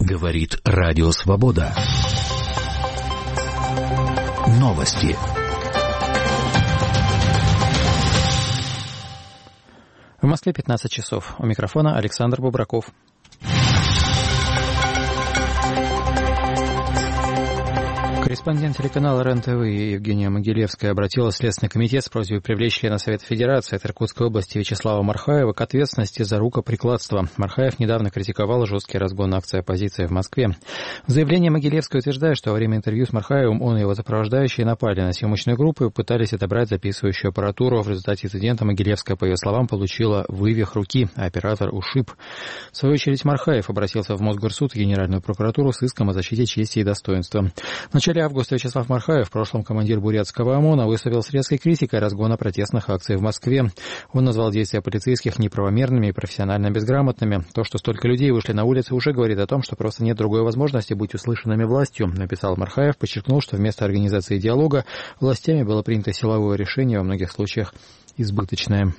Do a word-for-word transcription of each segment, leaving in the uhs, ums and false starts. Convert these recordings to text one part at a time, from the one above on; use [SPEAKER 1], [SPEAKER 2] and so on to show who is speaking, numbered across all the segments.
[SPEAKER 1] Говорит Радио Свобода. Новости.
[SPEAKER 2] В Москве пятнадцать часов. У микрофона Александр Бубраков. Корреспондент телеканала РЕН-ТВ Евгения Могилевская обратилась в Следственный комитет с просьбой привлечь члена Совета Федерации от Иркутской области Вячеслава Мархаева к ответственности за рукоприкладство. Мархаев недавно критиковал жесткий разгон акции оппозиции в Москве. В заявлении Могилевской утверждает, что во время интервью с Мархаевым он и его сопровождающие напали на съемочную группу и пытались отобрать записывающую аппаратуру. В результате инцидента Могилевская, по ее словам, получила вывих руки, а оператор ушиб. В свою очередь Мархаев обратился в Мосгорсуд и Генеральную прокуратуру с иском о защите чести и достоинства. В начале августа Вячеслав Мархаев, в прошлом командир бурятского ОМОНа, выступил с резкой критикой разгона протестных акций в Москве. Он назвал действия полицейских неправомерными и профессионально безграмотными. То, что столько людей вышли на улицы, уже говорит о том, что просто нет другой возможности быть услышанными властью, написал Мархаев, подчеркнул, что вместо организации диалога властями было принято силовое решение, во многих случаях избыточное.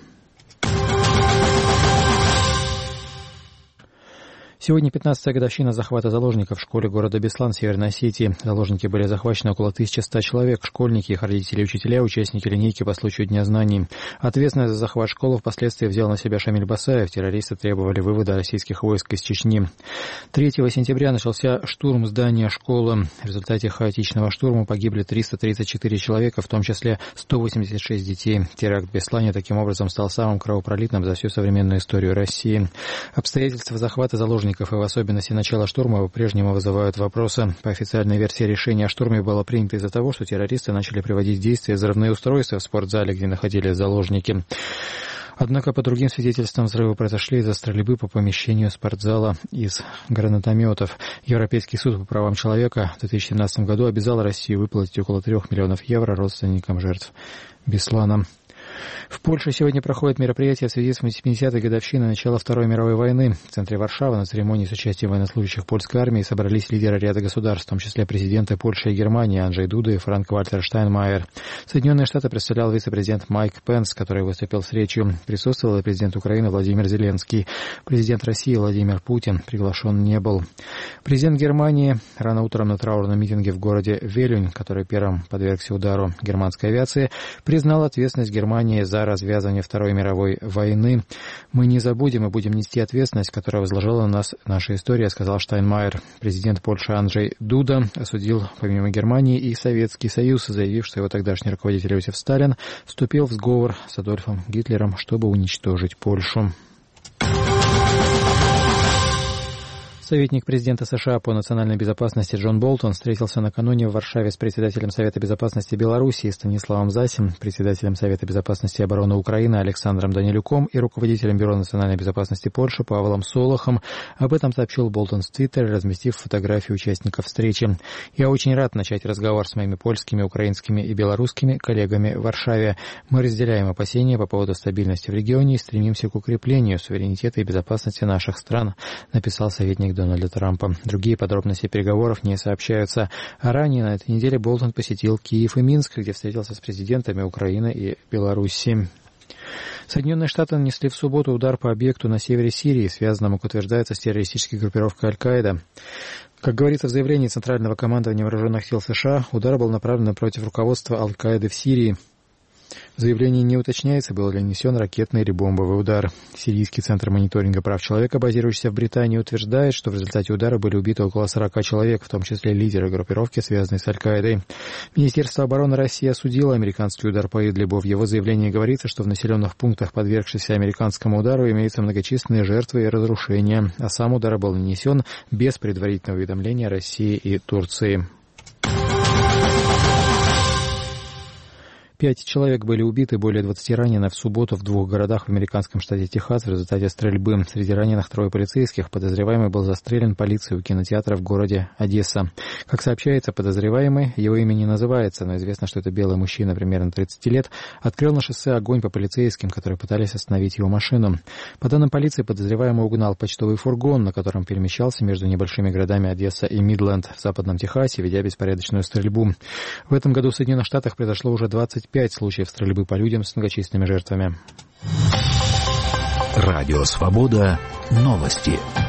[SPEAKER 2] Сегодня пятнадцатая годовщина захвата заложников в школе города Беслан, Северной Осетии. Заложники были захвачены около тысячи ста человек. Школьники, их родители и учителя, участники линейки по случаю Дня знаний. Ответственность за захват школы впоследствии взял на себя Шамиль Басаев. Террористы требовали вывода российских войск из Чечни. третьего сентября начался штурм здания школы. В результате хаотичного штурма погибли триста тридцать четыре человека, в том числе сто восемьдесят шесть детей. Теракт в Беслане таким образом стал самым кровопролитным за всю современную историю России. Обстоятельства захвата заложников и в особенности начала штурма по-прежнему вызывают вопросы. По официальной версии, решение о штурме было принято из-за того, что террористы начали приводить в действие взрывные устройства в спортзале, где находились заложники. Однако, по другим свидетельствам, взрывы произошли из-за стрельбы по помещению спортзала из гранатометов. Европейский суд по правам человека в две тысячи семнадцатом году обязал Россию выплатить около трех миллионов евро родственникам жертв Беслана. В Польше сегодня проходит мероприятие в связи с восьмидесятой годовщиной начала Второй мировой войны. В центре Варшавы на церемонии с участием военнослужащих польской армии собрались лидеры ряда государств, в том числе президенты Польши и Германии Анджей Дуда и Франк-Вальтер Штайнмайер. Соединенные Штаты представлял вице-президент Майк Пенс, который выступил с речью. Присутствовал и президент Украины Владимир Зеленский. Президент России Владимир Путин приглашен не был. Президент Германии рано утром на траурном митинге в городе Велюнь, который первым подвергся удару германской авиации, признал ответственность Германии за развязывание Второй мировой войны. «Мы не забудем и будем нести ответственность, которая возложила на нас наша история», сказал Штайнмайер. Президент Польши Анджей Дуда осудил помимо Германии и Советский Союз, заявив, что его тогдашний руководитель Иосиф Сталин вступил в сговор с Адольфом Гитлером, чтобы уничтожить Польшу. Советник президента США по национальной безопасности Джон Болтон встретился накануне в Варшаве с председателем Совета безопасности Белоруссии Станиславом Засем, председателем Совета безопасности и обороны Украины Александром Данилюком и руководителем Бюро национальной безопасности Польши Павлом Солохом. Об этом сообщил Болтон в Твиттере, разместив фотографии участников встречи. «Я очень рад начать разговор с моими польскими, украинскими и белорусскими коллегами в Варшаве. Мы разделяем опасения по поводу стабильности в регионе и стремимся к укреплению суверенитета и безопасности наших стран», написал советник Дональда Трампа. Другие подробности переговоров не сообщаются. А ранее на этой неделе Болтон посетил Киев и Минск, где встретился с президентами Украины и Беларуси. Соединенные Штаты нанесли в субботу удар по объекту на севере Сирии, связанному, как утверждается, с террористической группировкой Аль-Каида. Как говорится в заявлении Центрального командования вооруженных сил США, удар был направлен против руководства Аль-Каиды в Сирии. В заявлении не уточняется, был ли нанесен ракетный или бомбовый удар. Сирийский центр мониторинга прав человека, базирующийся в Британии, утверждает, что в результате удара были убиты около сорока человек, в том числе лидеры группировки, связанной с Аль-Каидой. Министерство обороны России осудило американский удар по Идлибу. В его заявлении говорится, что в населенных пунктах, подвергшихся американскому удару, имеются многочисленные жертвы и разрушения, а сам удар был нанесен без предварительного уведомления России и Турции. Пять человек были убиты, более двадцати ранены в субботу в двух городах в американском штате Техас в результате стрельбы. Среди раненых трое полицейских. Подозреваемый был застрелен полицией у кинотеатра в городе Одесса. Как сообщается, подозреваемый, его имя не называется, но известно, что это белый мужчина примерно тридцати лет, открыл на шоссе огонь по полицейским, которые пытались остановить его машину. По данным полиции, подозреваемый угнал почтовый фургон, на котором перемещался между небольшими городами Одесса и Мидленд в западном Техасе, ведя беспорядочную стрельбу. В этом году в Соединенных Штатах произошло уже двадцать пять случаев стрельбы по людям с многочисленными жертвами.
[SPEAKER 1] Радио Свобода. Новости.